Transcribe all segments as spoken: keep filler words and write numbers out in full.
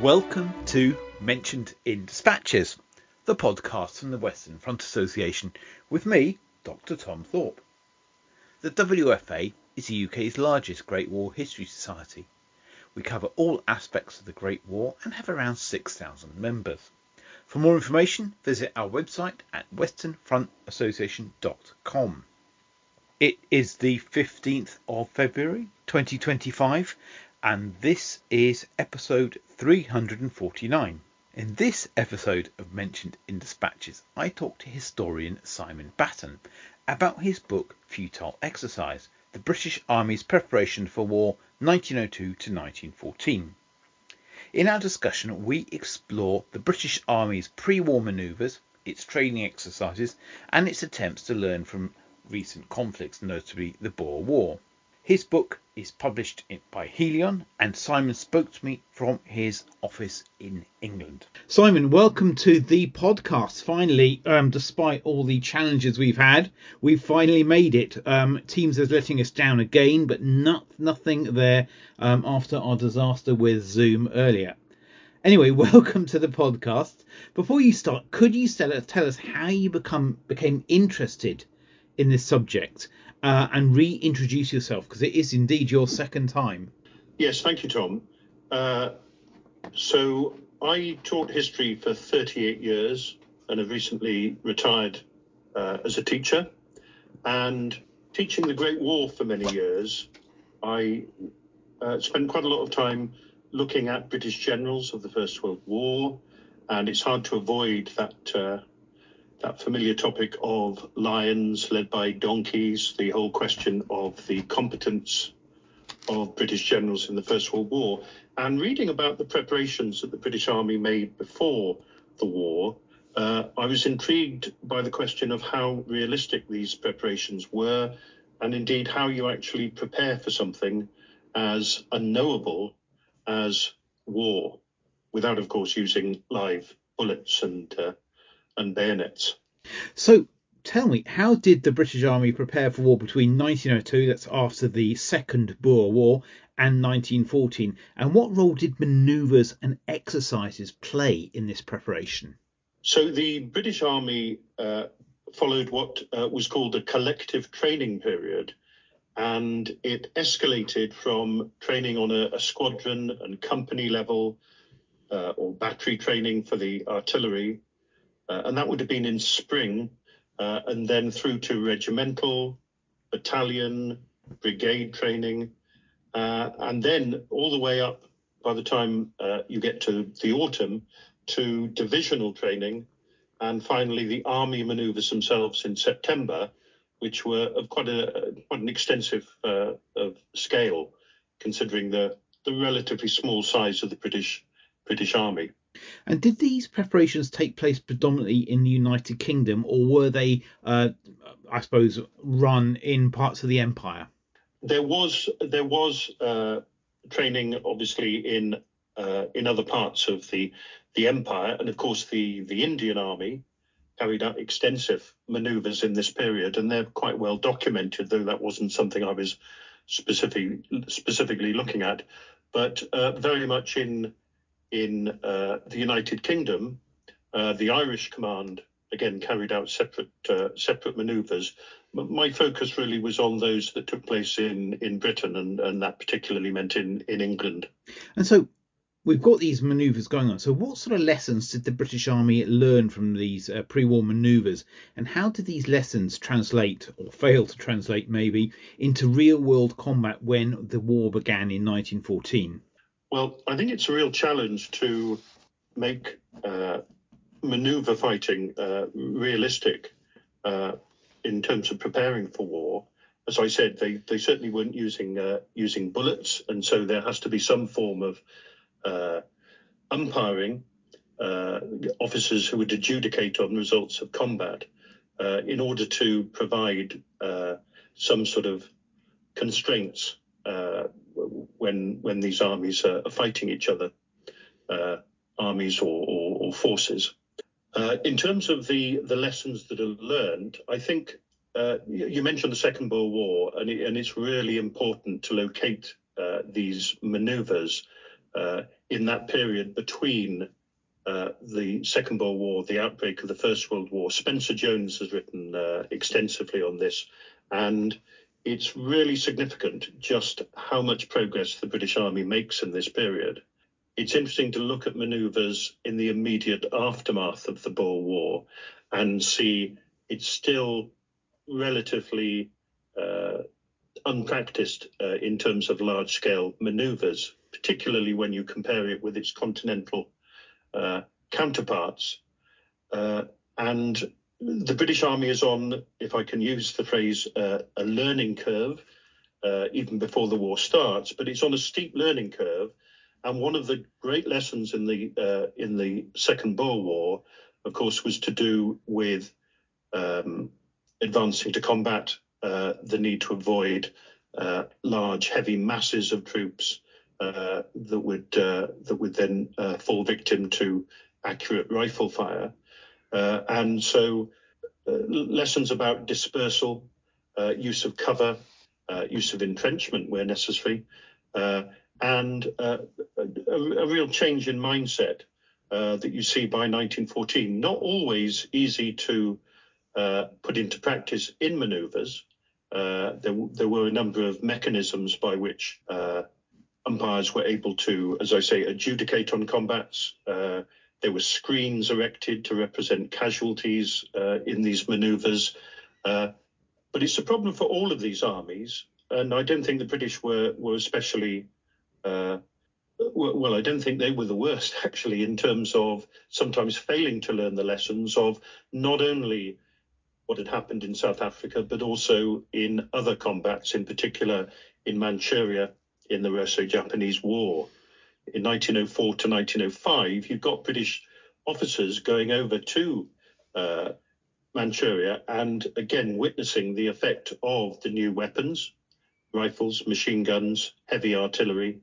Welcome to Mentioned in Dispatches, the podcast from the Western Front Association, with me, Doctor Tom Thorpe. The W F A is the U K's largest Great War History Society. We cover all aspects of the Great War and have around six thousand members. For more information, visit our website at western front association dot com. It is the fifteenth of February twenty twenty-five, and this is episode three hundred forty-nine. In this episode of Mentioned in Dispatches, I talked to historian Simon Batten about his book Futile Exercise, The British Army's Preparation for War nineteen oh two to nineteen fourteen. In our discussion, we explore the British Army's pre-war manoeuvres, its training exercises, and its attempts to learn from recent conflicts, notably the Boer War. His book is published by Helion, and Simon spoke to me from his office in England. Simon, welcome to the podcast. Finally, um, despite all the challenges we've had, we've finally made it. Um, Teams is letting us down again, but not, nothing there um, after our disaster with Zoom earlier. Anyway, welcome to the podcast. Before you start, could you tell us, tell us how you become became interested in this subject uh, and reintroduce yourself, because it is indeed your second time. Yes, thank you, Tom. Uh, so I taught history for thirty-eight years and have recently retired uh, as a teacher. And teaching the Great War for many years, I uh, spent quite a lot of time looking at British generals of the First World War, and it's hard to avoid that uh, that familiar topic of lions led by donkeys, the whole question of the competence of British generals in the First World War, and reading about the preparations that the British Army made before the war. Uh, I was intrigued by the question of how realistic these preparations were, and indeed how you actually prepare for something as unknowable as war, without, of course, using live bullets and uh, and bayonets. So tell me, how did the British Army prepare for war between nineteen oh two, that's after the Second Boer War, and nineteen fourteen? And what role did manoeuvres and exercises play in this preparation? So the British Army uh, followed what uh, was called a collective training period, and it escalated from training on a, a squadron and company level uh, or battery training for the artillery, uh, and that would have been in spring, uh, and then through to regimental, battalion, brigade training, uh, and then all the way up by the time uh, you get to the autumn to divisional training, and finally the army manoeuvres themselves in September, which were of quite a quite an extensive uh, of scale, considering the the relatively small size of the British British Army. And did these preparations take place predominantly in the United Kingdom, or were they, uh, I suppose, run in parts of the Empire? There was there was uh, training, obviously, in uh, in other parts of the the Empire, and of course the the Indian Army carried out extensive manoeuvres in this period, and they're quite well documented, though that wasn't something I was specifically specifically looking at. But uh, very much in in uh, the United Kingdom, uh, the Irish Command again carried out separate uh, separate manoeuvres. My focus really was on those that took place in in Britain, and and that particularly meant in in England. And so we've got these manoeuvres going on. So what sort of lessons did the British Army learn from these uh, pre-war manoeuvres, and how did these lessons translate, or fail to translate maybe, into real-world combat when the war began in nineteen fourteen? Well, I think it's a real challenge to make uh, maneuver fighting uh, realistic uh, in terms of preparing for war. As I said, they, they certainly weren't using uh, using bullets, and so there has to be some form of uh, umpiring, uh, officers who would adjudicate on results of combat uh, in order to provide uh, some sort of constraints uh, when when these armies are fighting each other, uh, armies or, or, or forces. Uh, in terms of the, the lessons that are learned, I think uh, you, you mentioned the Second Boer War, and, it, and it's really important to locate uh, these manoeuvres uh, in that period between uh, the Second World War, the outbreak of the First World War. Spencer Jones has written uh, extensively on this, and it's really significant just how much progress the British Army makes in this period. It's interesting to look at manoeuvres in the immediate aftermath of the Boer War and see it's still relatively uh, unpracticed uh, in terms of large-scale manoeuvres, particularly when you compare it with its continental uh, counterparts. Uh, and the British Army is on, if I can use the phrase, uh, a learning curve, uh, even before the war starts, but it's on a steep learning curve. And one of the great lessons in the uh, in the Second Boer War, of course, was to do with um, advancing to combat, uh, the need to avoid uh, large, heavy masses of troops uh, that would uh, that would then uh, fall victim to accurate rifle fire, uh, and so uh, lessons about dispersal, uh, use of cover, uh, use of entrenchment where necessary, uh, and uh, a, a real change in mindset uh, that you see by nineteen fourteen. Not always easy to uh, put into practice in manoeuvres. Uh, there, there were a number of mechanisms by which uh, umpires were able to, as I say, adjudicate on combats. Uh, there were screens erected to represent casualties uh, in these manoeuvres. Uh, but it's a problem for all of these armies, and I don't think the British were, were especially, uh, well, well, I don't think they were the worst, actually, in terms of sometimes failing to learn the lessons of not only what had happened in South Africa, but also in other combats, in particular in Manchuria in the Russo-Japanese War. In nineteen oh four to nineteen oh five, you've got British officers going over to uh, Manchuria and again witnessing the effect of the new weapons, rifles, machine guns, heavy artillery,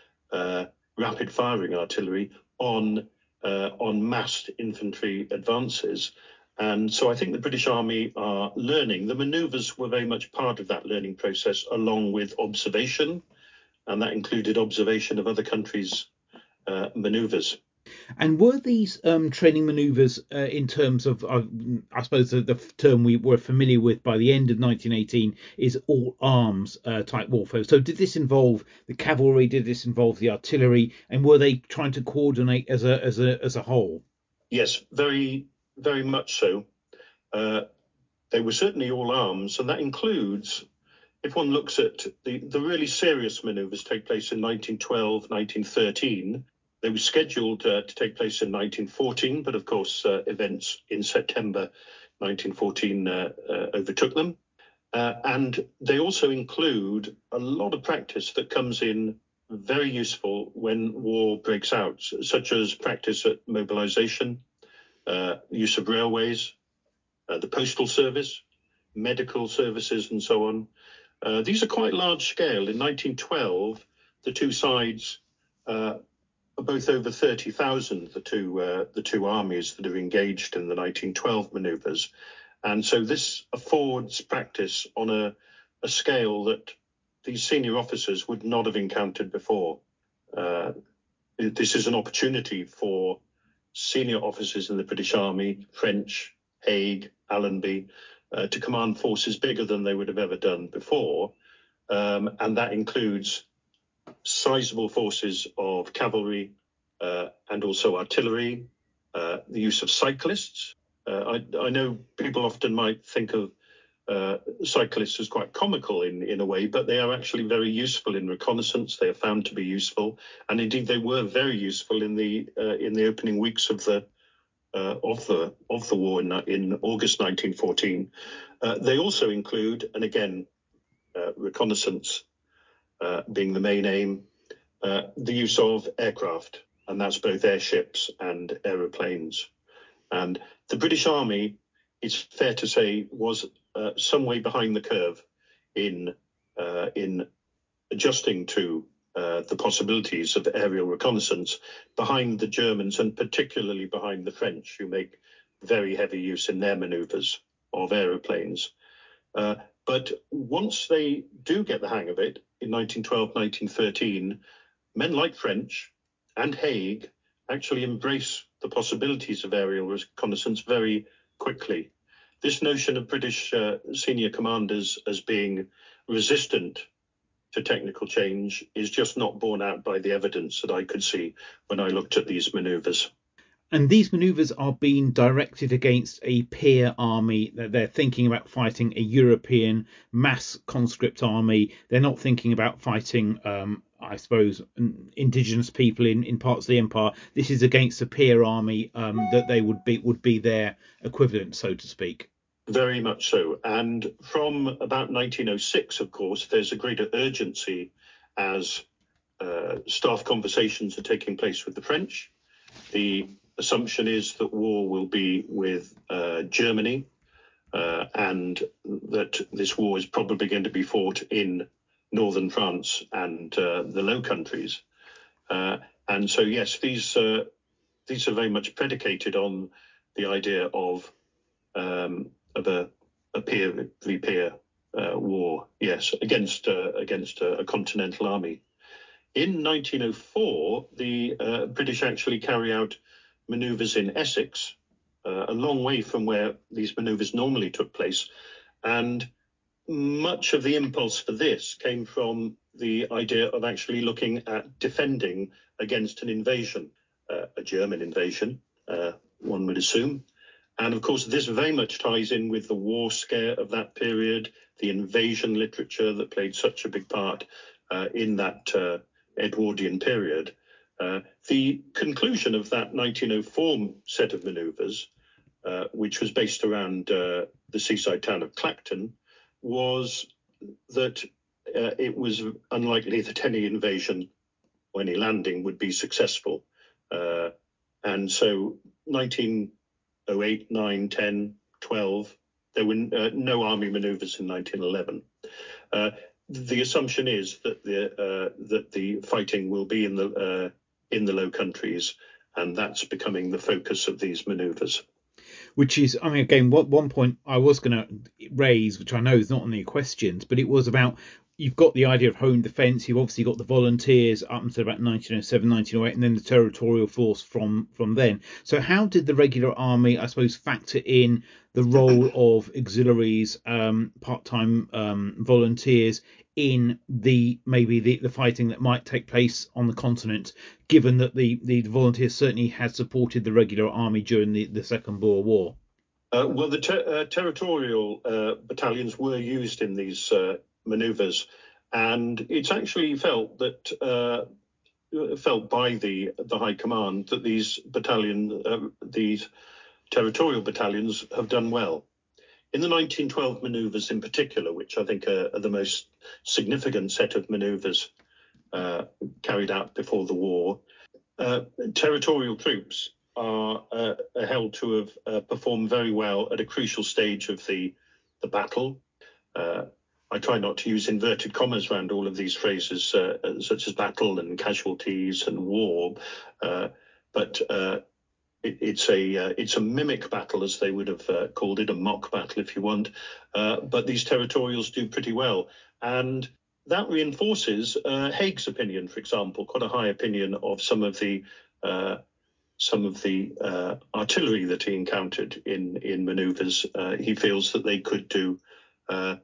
uh, rapid firing artillery on uh, on massed infantry advances. And so I think the British Army are learning. The manoeuvres were very much part of that learning process, along with observation, and that included observation of other countries' uh, manoeuvres. And were these um, training manoeuvres uh, in terms of, uh, I suppose the, the term we were familiar with by the end of nineteen eighteen is all arms uh, type warfare. So did this involve the cavalry? Did this involve the artillery? And were they trying to coordinate as a as a as a whole? Yes, very, very much so. Uh, they were certainly all arms, and that includes, if one looks at the, the really serious manoeuvres take place in nineteen twelve, nineteen thirteen. They were scheduled uh, to take place in nineteen fourteen, but of course uh, events in September nineteen fourteen uh, uh, overtook them. Uh, and they also include a lot of practice that comes in very useful when war breaks out, such as practice at mobilization, uh, use of railways, uh, the postal service, medical services, and so on. Uh, these are quite large scale. In nineteen twelve, the two sides uh, are both over thirty thousand, the two uh, the two armies that are engaged in the nineteen twelve manoeuvres. And so this affords practice on a, a scale that these senior officers would not have encountered before. Uh, this is an opportunity for senior officers in the British Army, French, Haig, Allenby, uh, to command forces bigger than they would have ever done before. Um, and that includes sizable forces of cavalry uh, and also artillery, uh, the use of cyclists. Uh, I, I know people often might think of uh, cyclists as quite comical in, in a way, but they are actually very useful in reconnaissance. They are found to be useful, and indeed they were very useful in the uh, in the opening weeks of the uh, of the of the war in, in August nineteen fourteen. Uh, they also include, and again, uh, reconnaissance uh, being the main aim, uh, the use of aircraft, and that's both airships and aeroplanes. And the British Army, it's fair to say, was uh, some way behind the curve in uh, in adjusting to uh, the possibilities of aerial reconnaissance, behind the Germans and particularly behind the French, who make very heavy use in their manoeuvres of aeroplanes. Uh, but once they do get the hang of it in nineteen twelve, nineteen thirteen, men like French, and Haig actually embrace the possibilities of aerial reconnaissance very quickly. This notion of British uh, senior commanders as being resistant to technical change is just not borne out by the evidence that I could see when I looked at these manoeuvres. And these manoeuvres are being directed against a peer army. They're thinking about fighting a European mass conscript army. They're not thinking about fighting, um, I suppose, indigenous people in, in parts of the empire. This is against a peer army um, that they would be would be their equivalent, so to speak. Very much so. And from about nineteen oh six, of course, there's a greater urgency as uh, staff conversations are taking place with the French. The assumption is that war will be with uh, Germany, uh, and that this war is probably going to be fought in northern France and uh, the Low Countries. Uh, and so, yes, these uh, these are very much predicated on the idea of um, of a, a peer v peer uh, war, yes, against uh, against a, a continental army. In nineteen oh four, the uh, British actually carry out manoeuvres in Essex, uh, a long way from where these manoeuvres normally took place. And much of the impulse for this came from the idea of actually looking at defending against an invasion, uh, a German invasion, uh, one would assume. And of course, this very much ties in with the war scare of that period, the invasion literature that played such a big part uh, in that uh, Edwardian period. Uh, the conclusion of that nineteen oh four set of manoeuvres, uh, which was based around uh, the seaside town of Clacton, was that uh, it was unlikely that any invasion or any landing would be successful. Uh, and so nineteen oh eight, nine, ten, twelve, there were uh, no army manoeuvres in nineteen eleven. Uh, the assumption is that the uh, that the fighting will be in the uh, in the Low Countries, and that's becoming the focus of these manoeuvres. Which is, I mean, again, what one point I was going to raise, which I know is not on the questions, but it was about, you've got the idea of home defence, you've obviously got the volunteers up until about nineteen oh seven, nineteen oh eight, and then the territorial force from from then. So how did the regular army, I suppose, factor in the role of auxiliaries, um, part-time um, volunteers in the maybe the, the fighting that might take place on the continent, given that the, the volunteers certainly had supported the regular army during the, the Second Boer War? Uh, well, the ter- uh, territorial uh, battalions were used in these uh, manoeuvres, and it's actually felt that uh, felt by the the High Command that these battalion, uh, these territorial battalions, have done well. In the nineteen twelve manoeuvres in particular, which I think are, are the most significant set of manoeuvres uh, carried out before the war, uh, territorial troops are, uh, are held to have uh, performed very well at a crucial stage of the, the battle. Uh, I try not to use inverted commas around all of these phrases, uh, such as battle and casualties and war, uh, but uh, it, it's a uh, it's a mimic battle, as they would have uh, called it, a mock battle, if you want. Uh, but these territorials do pretty well, and that reinforces uh, Haig's opinion, for example, quite a high opinion of some of the uh, some of the uh, artillery that he encountered in in manoeuvres. Uh, he feels that they could do uh,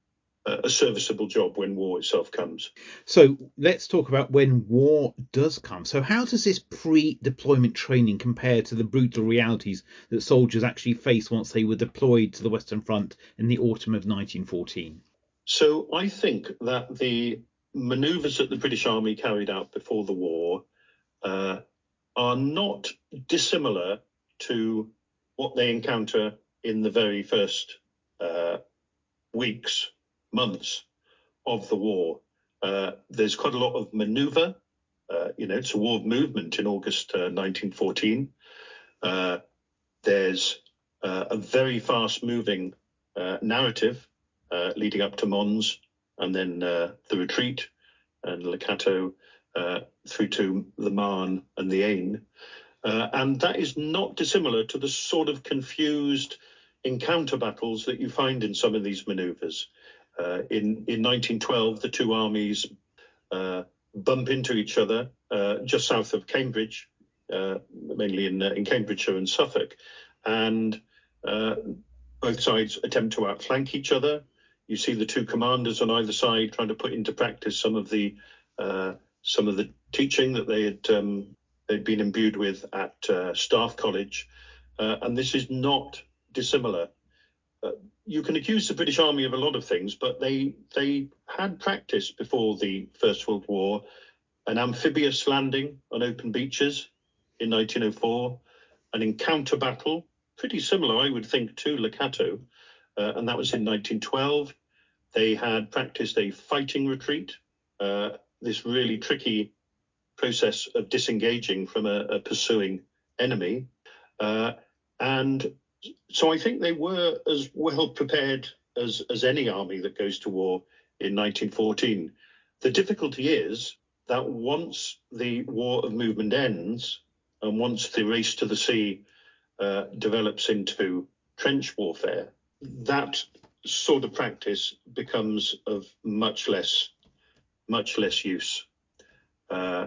a serviceable job when war itself comes. So let's talk about when war does come. So how does this pre-deployment training compare to the brutal realities that soldiers actually faced once they were deployed to the Western Front in the autumn of nineteen fourteen? So I think that the manoeuvres that the British Army carried out before the war uh, are not dissimilar to what they encounter in the very first uh, weeks, months of the war. Uh, there's quite a lot of maneuver. Uh, you know, it's a war of movement in August uh, nineteen fourteen. Uh, there's uh, a very fast-moving uh, narrative uh, leading up to Mons, and then uh, the retreat and Le Cateau uh, through to the Marne and the Aisne. Uh, and that is not dissimilar to the sort of confused encounter battles that you find in some of these manoeuvres. Uh, in, in nineteen twelve, the two armies uh, bump into each other uh, just south of Cambridge, uh, mainly in, uh, in Cambridgeshire and Suffolk. And uh, both sides attempt to outflank each other. You see the two commanders on either side trying to put into practice some of the uh, some of the teaching that they had um, they'd been imbued with at uh, Staff College, uh, and this is not dissimilar. Uh, you can accuse the British Army of a lot of things, but they they had practiced before the First World War an amphibious landing on open beaches in nineteen oh four, an encounter battle, pretty similar, I would think, to Lecato, uh, and that was in nineteen twelve. They had practiced a fighting retreat, uh, this really tricky process of disengaging from a, a pursuing enemy. Uh, and so I think they were as well prepared as, as any army that goes to war in nineteen fourteen. The difficulty is that once the war of movement ends, and once the race to the sea uh, develops into trench warfare, that sort of practice becomes of much less, much less use. Uh,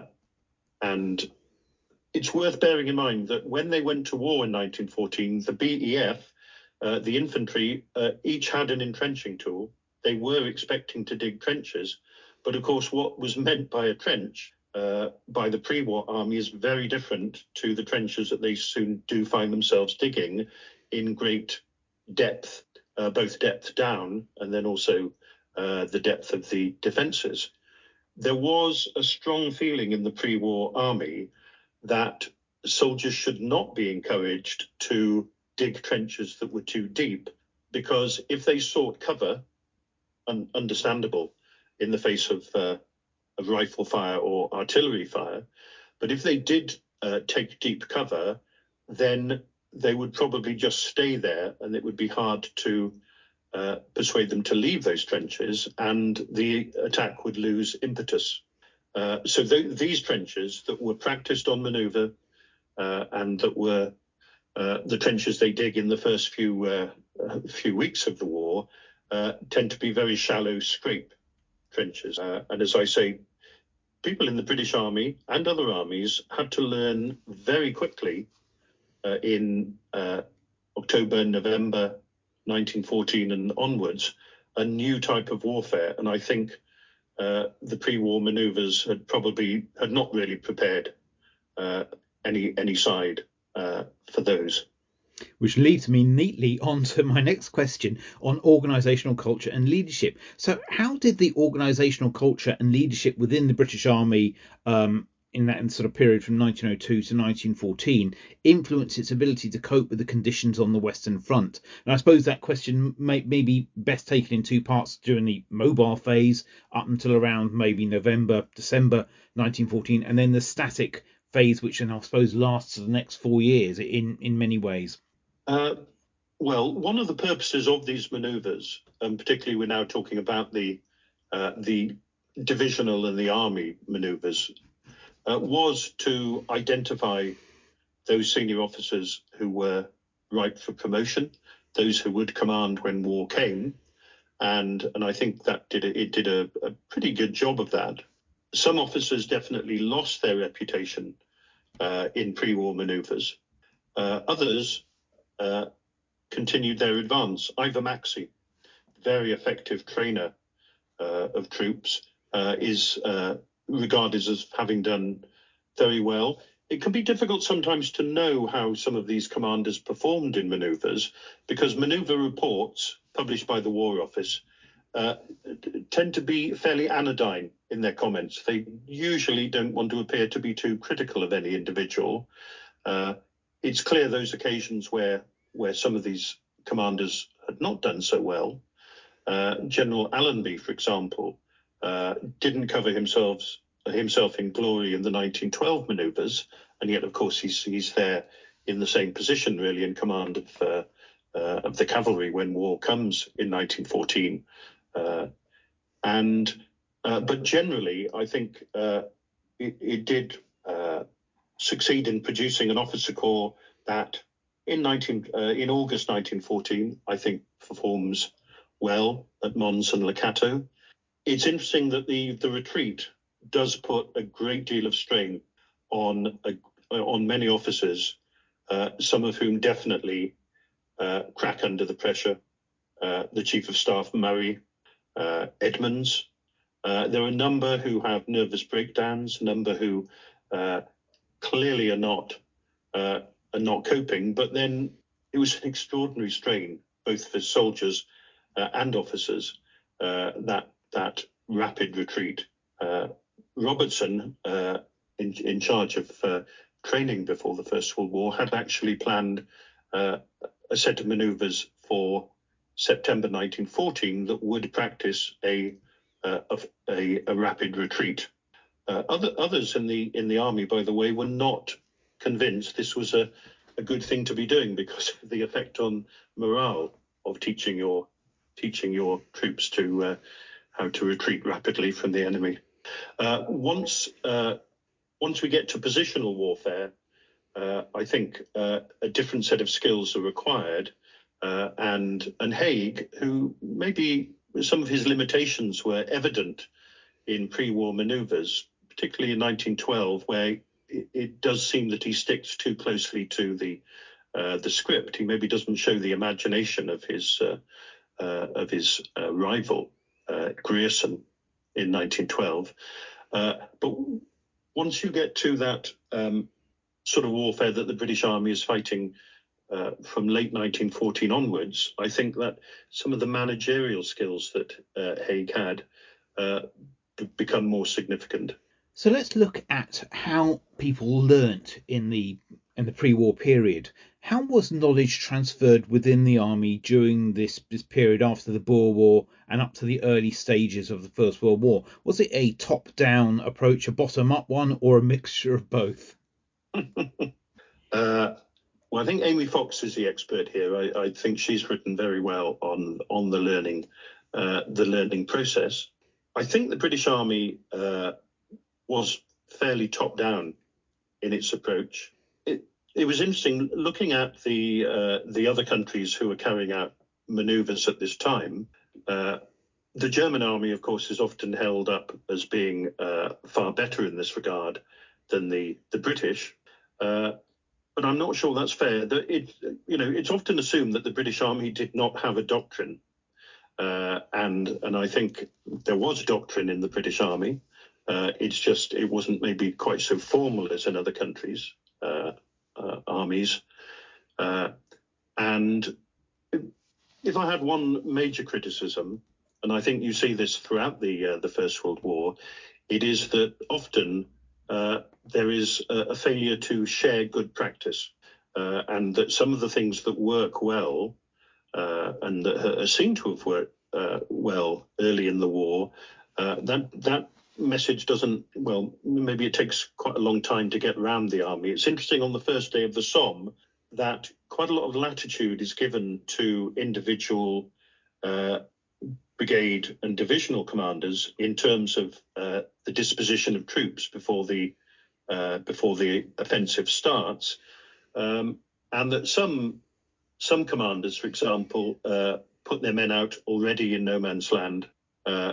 and it's worth bearing in mind that when they went to war in nineteen fourteen, the B E F, uh, the infantry, uh, each had an entrenching tool. They were expecting to dig trenches. But of course, what was meant by a trench uh, by the pre-war army is very different to the trenches that they soon do find themselves digging in great depth, uh, both depth down and then also uh, the depth of the defences. There was a strong feeling in the pre-war army that soldiers should not be encouraged to dig trenches that were too deep, because if they sought cover, un- understandable in the face of, uh, of rifle fire or artillery fire, but if they did uh, take deep cover, then they would probably just stay there, and it would be hard to uh, persuade them to leave those trenches, and the attack would lose impetus. Uh, so th- these trenches that were practiced on manoeuvre uh, and that were uh, the trenches they dig in the first few uh, uh, few weeks of the war uh, tend to be very shallow scrape trenches. Uh, and as I say, people in the British Army and other armies had to learn very quickly uh, in uh, October, November nineteen fourteen and onwards, a new type of warfare. And I think uh, the pre-war manoeuvres had probably had not really prepared uh, any any side uh, for those. Which leads me neatly on to my next question on organisational culture and leadership. So how did the organisational culture and leadership within the British Army um, in that sort of period from nineteen oh two to nineteen fourteen influence its ability to cope with the conditions on the Western Front? And I suppose that question may, may be best taken in two parts during the mobile phase up until around maybe November, December nineteen fourteen, and then the static phase, which then I suppose lasts for the next four years in, in many ways. Uh, well, one of the purposes of these manoeuvres, and particularly we're now talking about the uh, the divisional and the army manoeuvres, uh, was to identify those senior officers who were ripe for promotion, those who would command when war came, and and I think that did a, it did a, a pretty good job of that. Some officers definitely lost their reputation uh, in pre-war manoeuvres. Uh, others uh, continued their advance. Ivor Maxey, very effective trainer uh, of troops, uh, is uh, regarded as having done very well. It can be difficult sometimes to know how some of these commanders performed in manoeuvres, because manoeuvre reports published by the War Office uh, tend to be fairly anodyne in their comments. They usually don't want to appear to be too critical of any individual. Uh, it's clear those occasions where where some of these commanders had not done so well. Uh, General Allenby, for example, uh, didn't cover himself himself in glory in the nineteen twelve manoeuvres, and yet, of course, he's he's there in the same position, really, in command of uh, uh, of the cavalry when war comes in nineteen fourteen. Uh, and uh, but generally, I think uh, it, it did uh, succeed in producing an officer corps that, in nineteen uh, in August nineteen fourteen, I think performs well at Mons and Lecato. It's interesting that the the retreat does put a great deal of strain on a, on many officers, uh, some of whom definitely uh, crack under the pressure. Uh, the Chief of Staff, Murray, uh, Edmonds. Uh, there are a number who have nervous breakdowns, a number who uh, clearly are not uh, are not coping. But then it was an extraordinary strain, both for soldiers uh, and officers, uh, that that rapid retreat. Uh, Robertson, uh, in in charge of uh, training before the First World War, had actually planned uh, a set of manoeuvres for September nineteen fourteen that would practice a uh, a, a rapid retreat. Uh, other others in the in the army, by the way, were not convinced this was a, a good thing to be doing because of the effect on morale of teaching your teaching your troops to uh, how to retreat rapidly from the enemy. Uh, once uh, once we get to positional warfare, uh, I think uh, a different set of skills are required. Uh, and and Haig, who maybe some of his limitations were evident in pre-war manoeuvres, particularly in nineteen twelve, where it, it does seem that he sticks too closely to the uh, the script. He maybe doesn't show the imagination of his uh, uh, of his uh, rival uh, Grierson in nineteen twelve. Uh, but once you get to that um, sort of warfare that the British Army is fighting uh, from late nineteen fourteen onwards, I think that some of the managerial skills that uh, Haig had uh, b- become more significant. So let's look at how people learnt in the in the pre-war period. How was knowledge transferred within the army during this, this period after the Boer War and up to the early stages of the First World War? Was it a top-down approach, a bottom-up one, or a mixture of both? uh, well, I think Amy Fox is the expert here. I, I think she's written very well on on the learning uh, the learning process. I think the British Army uh, was fairly top-down in its approach. It, it was interesting looking at the uh, the other countries who were carrying out manoeuvres at this time. Uh, the German army, of course, is often held up as being uh, far better in this regard than the the British. Uh, but I'm not sure that's fair. That it, you know, it's often assumed that the British Army did not have a doctrine, uh, and and I think there was doctrine in the British Army. Uh, it's just it wasn't maybe quite so formal as in other countries' uh, uh, armies. Uh, and if I had one major criticism, and I think you see this throughout the uh, the First World War, it is that often uh, there is a, a failure to share good practice, uh, and that some of the things that work well uh, and that are seen to have worked uh, well early in the war, uh, that that message doesn't, well, maybe it takes quite a long time to get around the army. It's interesting on the first day of the Somme that quite a lot of latitude is given to individual uh, brigade and divisional commanders in terms of uh, the disposition of troops before the uh, before the offensive starts, um, and that some some commanders, for example, uh, put their men out already in no man's land uh,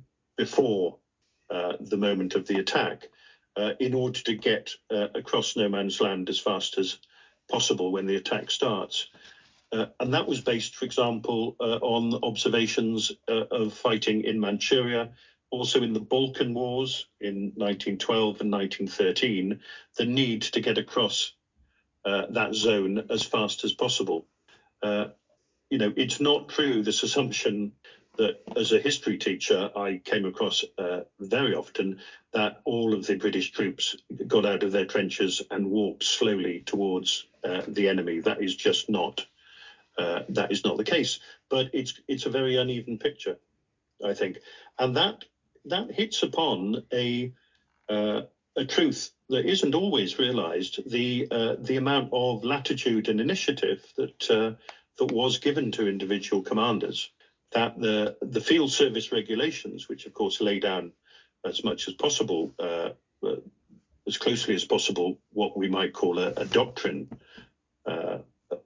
before uh, the moment of the attack, uh, in order to get uh, across no man's land as fast as possible when the attack starts. Uh, and that was based, for example, uh, on observations uh, of fighting in Manchuria, also in the Balkan Wars in nineteen twelve and nineteen thirteen, the need to get across uh, that zone as fast as possible. Uh, you know, it's not true, this assumption that as a history teacher I came across uh, very often, that all of the British troops got out of their trenches and walked slowly towards uh, the enemy. That is just not uh, that is not the case. But it's it's a very uneven picture, I think, and that that hits upon a uh, a truth that isn't always realised: the uh, the amount of latitude and initiative that uh, that was given to individual commanders. That the the field service regulations, which of course lay down as much as possible, uh, uh, as closely as possible, what we might call a, a doctrine uh,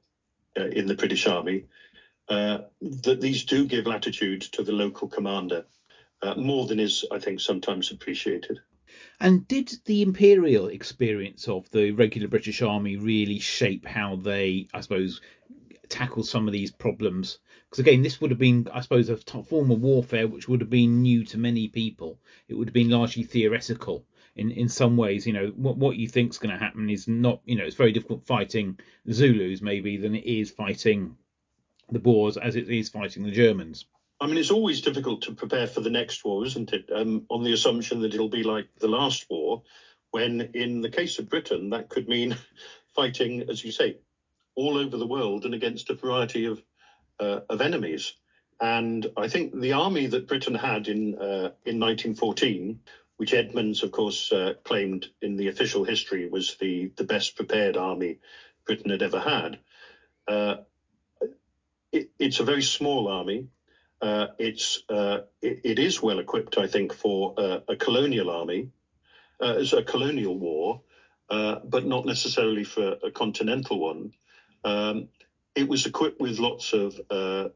uh, in the British Army, uh, that these do give latitude to the local commander, uh, more than is, I think, sometimes appreciated. And did the imperial experience of the regular British Army really shape how they, I suppose, tackle some of these problems? Because again, this would have been, I suppose, a t- form of warfare which would have been new to many people. It would have been largely theoretical in in some ways. You know, what what you think's going to happen is not. You know, it's very difficult fighting Zulus maybe than it is fighting the Boers as it is fighting the Germans. I mean, it's always difficult to prepare for the next war, isn't it? Um, on the assumption that it'll be like the last war, when in the case of Britain, that could mean fighting, as you say, all over the world and against a variety of uh, of enemies. And I think the army that Britain had in uh, in nineteen fourteen, which Edmonds, of course, uh, claimed in the official history was the the best prepared army Britain had ever had. Uh, it, it's a very small army. Uh, it's uh, it, it is well equipped, I think, for uh, a colonial army, uh, as a colonial war, uh, but not necessarily for a continental one. Um, it was equipped with lots of uh,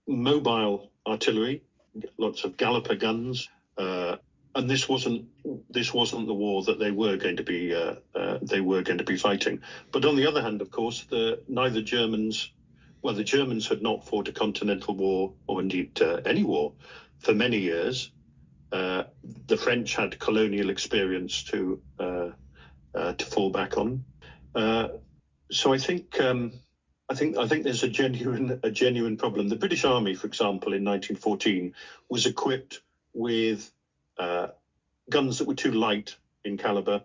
mobile artillery, lots of Galloper guns, uh, and this wasn't this wasn't the war that they were going to be uh, uh, they were going to be fighting. But on the other hand, of course, the neither Germans, well, the Germans had not fought a continental war or indeed uh, any war for many years. Uh, the French had colonial experience to uh, uh, to fall back on. Uh, so I think um, I think I think there's a genuine a genuine problem. The British Army, for example, in nineteen fourteen, was equipped with uh, guns that were too light in caliber,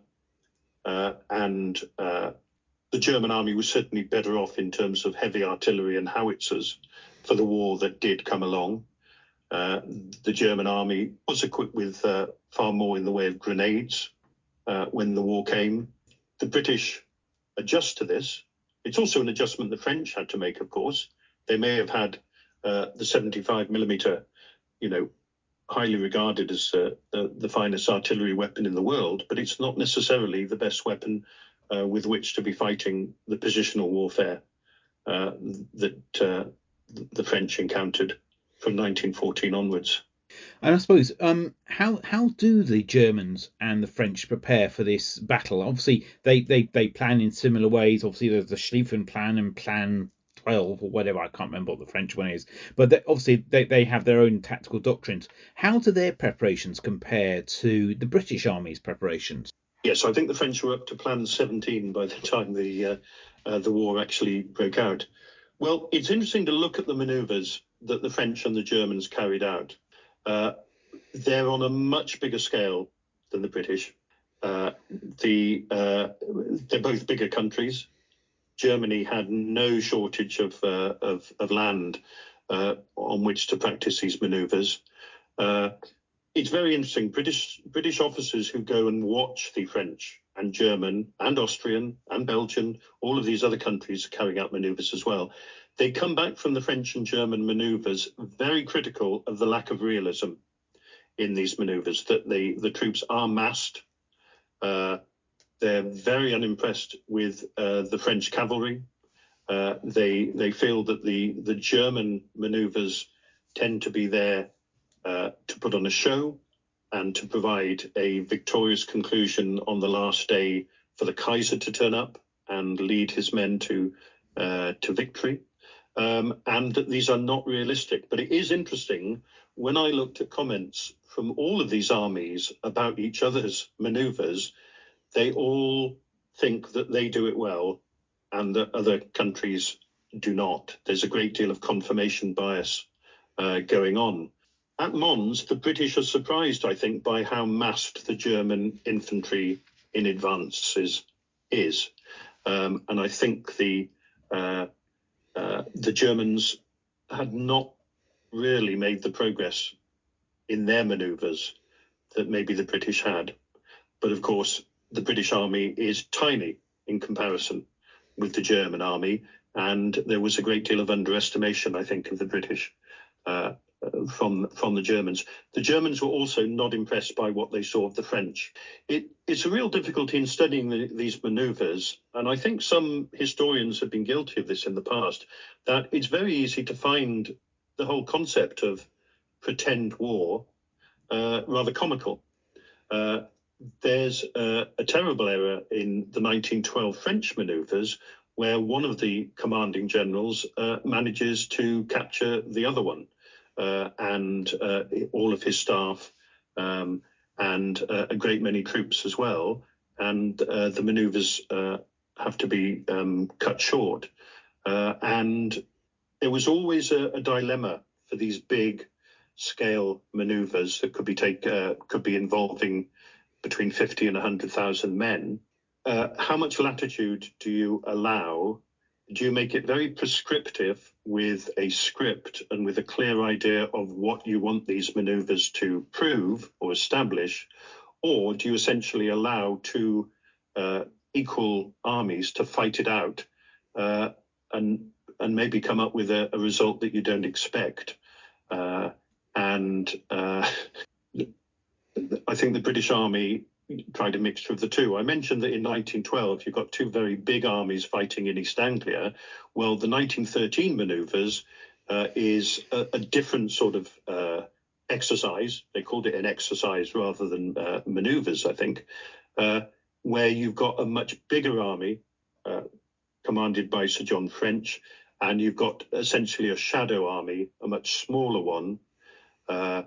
uh, and uh, the German army was certainly better off in terms of heavy artillery and howitzers for the war that did come along. Uh, the German army was equipped with uh, far more in the way of grenades uh, when the war came. The British adjust to this. It's also an adjustment the French had to make, of course. They may have had uh, the seventy-five millimeter, you know, highly regarded as uh, the, the finest artillery weapon in the world, but it's not necessarily the best weapon uh, with which to be fighting the positional warfare uh, that uh, the French encountered from nineteen fourteen onwards. And I suppose, um, how how do the Germans and the French prepare for this battle? Obviously, they, they, they plan in similar ways. Obviously, there's the Schlieffen Plan and Plan twelve or whatever. I can't remember what the French one is. But they, obviously, they, they have their own tactical doctrines. How do their preparations compare to the British Army's preparations? Yes, I think the French were up to Plan seventeen by the time the uh, uh, the war actually broke out. Well, it's interesting to look at the manoeuvres that the French and the Germans carried out. Uh, they're on a much bigger scale than the British. Uh, the uh, they're both bigger countries. Germany had no shortage of uh, of, of land uh, on which to practice these manoeuvres. Uh, it's very interesting. British British officers who go and watch the French and German and Austrian and Belgian, all of these other countries carrying out manoeuvres as well. They come back from the French and German manoeuvres very critical of the lack of realism in these manoeuvres, that the, the troops are massed. Uh, they're very unimpressed with uh, the French cavalry. Uh, they they feel that the, the German manoeuvres tend to be there uh, to put on a show and to provide a victorious conclusion on the last day for the Kaiser to turn up and lead his men to uh, to victory. Um, and that these are not realistic. But it is interesting, when I looked at comments from all of these armies about each other's maneuvers, they all think that they do it well and that other countries do not. There's a great deal of confirmation bias uh, going on. At Mons, the British are surprised, I think, by how massed the German infantry in advance is. is. Um, and I think the uh, uh, the Germans had not really made the progress in their manoeuvres that maybe the British had. But of course, the British army is tiny in comparison with the German army, and there was a great deal of underestimation, I think, of the British uh, from from the Germans. The Germans were also not impressed by what they saw of the French. It, it's a real difficulty in studying the, these manoeuvres, and I think some historians have been guilty of this in the past, that it's very easy to find the whole concept of pretend war uh, rather comical. Uh, there's a, a terrible error in the nineteen twelve French manoeuvres, where one of the commanding generals uh, manages to capture the other one, uh, and uh, all of his staff, um, and uh, a great many troops as well. And uh, the manoeuvres uh, have to be um, cut short. Uh, and there was always a, a dilemma for these big scale manoeuvres that could be take uh, could be involving between fifty and one hundred thousand men. Uh, how much latitude do you allow? Do you make it very prescriptive with a script and with a clear idea of what you want these maneuvers to prove or establish? Or do you essentially allow two uh, equal armies to fight it out uh, and and maybe come up with a, a result that you don't expect? Uh, and uh, I think the British Army tried a mixture of the two. I mentioned that in nineteen twelve, you've got two very big armies fighting in East Anglia. Well, the nineteen thirteen manoeuvres uh, is a, a different sort of uh, exercise. They called it an exercise rather than uh, manoeuvres, I think, uh, where you've got a much bigger army uh, commanded by Sir John French, and you've got essentially a shadow army, a much smaller one, uh,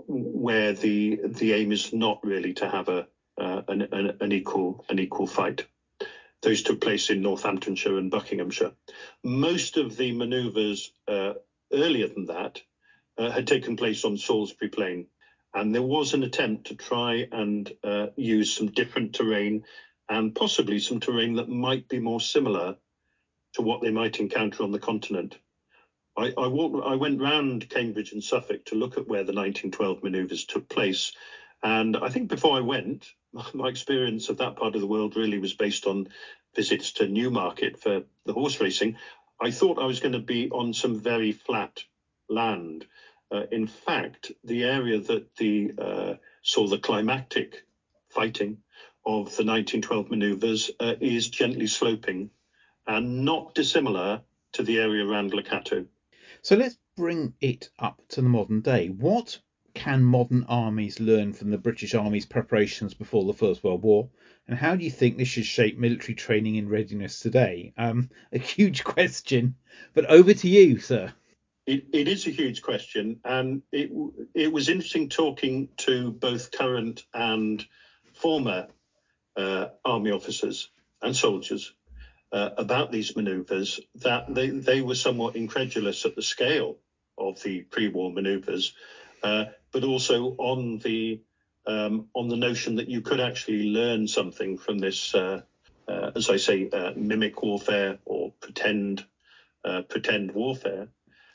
where the the aim is not really to have a uh, an, an, an equal an equal fight. Those took place in Northamptonshire and Buckinghamshire. Most of the manoeuvres uh, earlier than that uh, had taken place on Salisbury Plain, and there was an attempt to try and uh, use some different terrain, and possibly some terrain that might be more similar to what they might encounter on the continent. I, I, walked, I went round Cambridge and Suffolk to look at where the nineteen twelve manoeuvres took place. And I think before I went, my experience of that part of the world really was based on visits to Newmarket for the horse racing. I thought I was going to be on some very flat land. Uh, in fact, the area that the uh, saw the climactic fighting of the nineteen twelve manoeuvres uh, is gently sloping and not dissimilar to the area around Locato. So let's bring it up to the modern day. What can modern armies learn from the British Army's preparations before the First World War? And how do you think this should shape military training and readiness today? Um, a huge question, but over to you, sir. It, it is a huge question, and it it was interesting talking to both current and former uh, army officers and soldiers uh, about these manoeuvres, that they, they were somewhat incredulous at the scale of the pre-war manoeuvres, uh, but also on the um, on the notion that you could actually learn something from this, uh, uh, as I say, uh, mimic warfare or pretend uh, pretend warfare.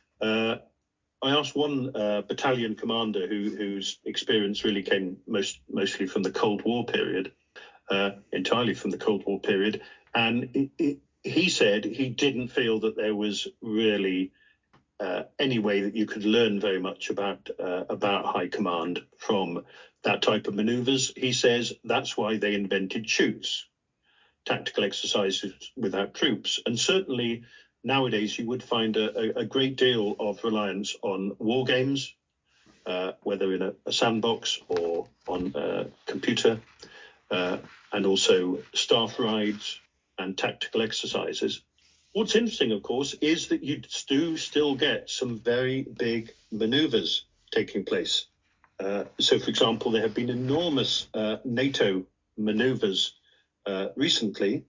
Uh, I asked one uh, battalion commander who, whose experience really came most mostly from the Cold War period, uh, entirely from the Cold War period, and it, it, he said he didn't feel that there was really uh, any way that you could learn very much about uh, about high command from that type of manoeuvres. He says that's why they invented shoots, tactical exercises without troops, and certainly nowadays you would find a, a great deal of reliance on war games, uh, whether in a, a sandbox or on a computer, uh, and also staff rides and tactical exercises. What's interesting, of course, is that you do still get some very big maneuvers taking place. Uh, so, for example, there have been enormous uh, NATO maneuvers uh, recently.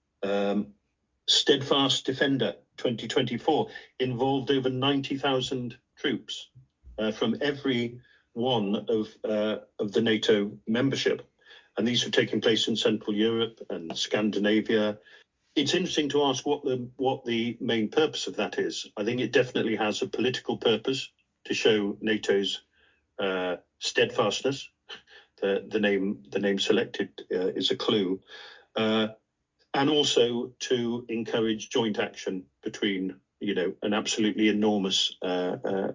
Um, Steadfast Defender twenty twenty-four involved over ninety thousand troops uh, from every one of uh, of the NATO membership, and these have taken place in Central Europe and Scandinavia. It's interesting to ask what the what the main purpose of that is. I think it definitely has a political purpose to show NATO's uh, steadfastness. The the name the name selected uh, is a clue. Uh, and also to encourage joint action between, you know, an absolutely enormous uh, uh,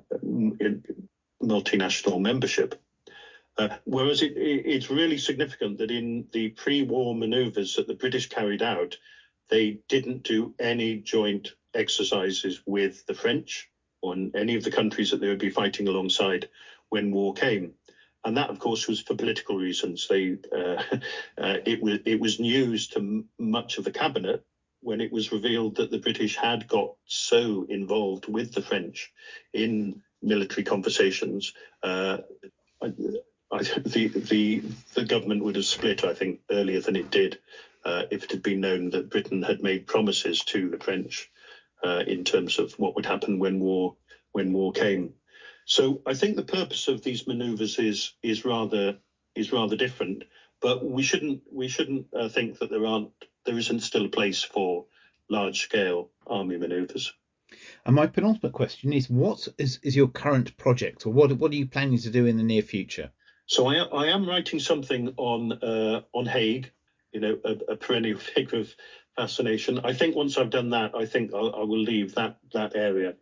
multinational membership. Uh, whereas it, it, it's really significant that in the pre-war manoeuvres that the British carried out, they didn't do any joint exercises with the French or any of the countries that they would be fighting alongside when war came. and that, of course, was for political reasons. They uh, uh, it was it was news to m- much of the cabinet when it was revealed that the British had got so involved with the French in military conversations. Uh, I, I, the the the government would have split, I think, earlier than it did uh, if it had been known that Britain had made promises to the French uh, in terms of what would happen when war when war came. So I think the purpose of these manoeuvres is is rather is rather different. But we shouldn't we shouldn't uh, think that there aren't there isn't still a place for large scale army manoeuvres. And my penultimate question is, what is, is your current project, or what what are you planning to do in the near future? So I, I am writing something on uh, on Haig, you know, a, a perennial figure of fascination. I think once I've done that, I think I'll, I will leave that that area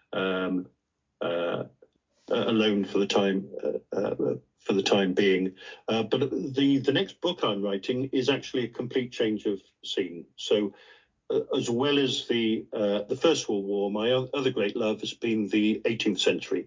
um, uh, alone for the time uh, uh, for the time being. Uh, but the the next book I'm writing is actually a complete change of scene. So uh, as well as the uh, the First World War, my other great love has been the eighteenth century.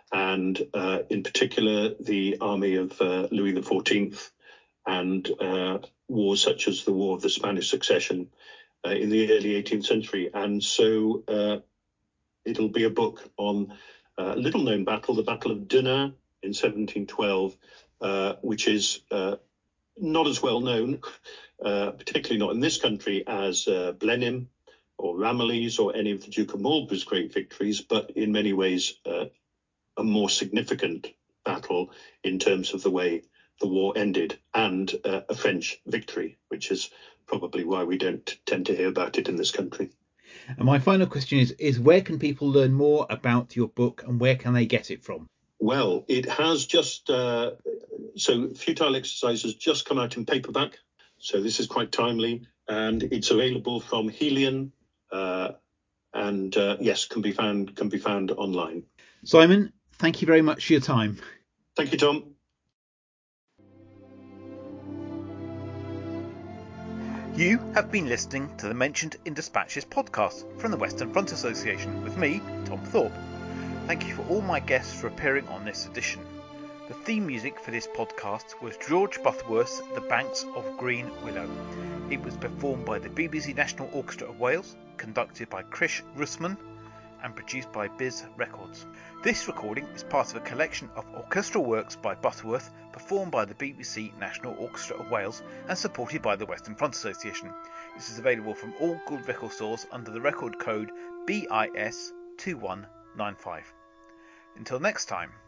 And uh, in particular, the army of uh, Louis the fourteenth and uh, wars such as the War of the Spanish Succession uh, in the early eighteenth century. And so uh, it'll be a book on a little-known battle, the Battle of Denain in seventeen twelve, uh, which is uh, not as well known, uh, particularly not in this country, as uh, Blenheim or Ramillies or any of the Duke of Marlborough's great victories, but in many ways uh, a more significant battle in terms of the way the war ended, and uh, a French victory, which is probably why we don't tend to hear about it in this country. And my final question is, is where can people learn more about your book, and where can they get it from? Well, it has just, uh, so Futile Exercise has just come out in paperback, so this is quite timely, and it's available from Helion, uh, and uh, yes, can be found can be found online. Simon, thank you very much for your time. Thank you, Tom. You have been listening to the Mentioned in Dispatches podcast from the Western Front Association with me, Tom Thorpe. Thank you for all my guests for appearing on this edition. The theme music for this podcast was George Butterworth's The Banks of Green Willow. It was performed by the B B C National Orchestra of Wales, conducted by Krish Russman, and produced by Biz Records. This recording is part of a collection of orchestral works by Butterworth performed by the B B C National Orchestra of Wales and supported by the Western Front Association. This is available from all good record stores under the record code B I S two one nine five. Until next time.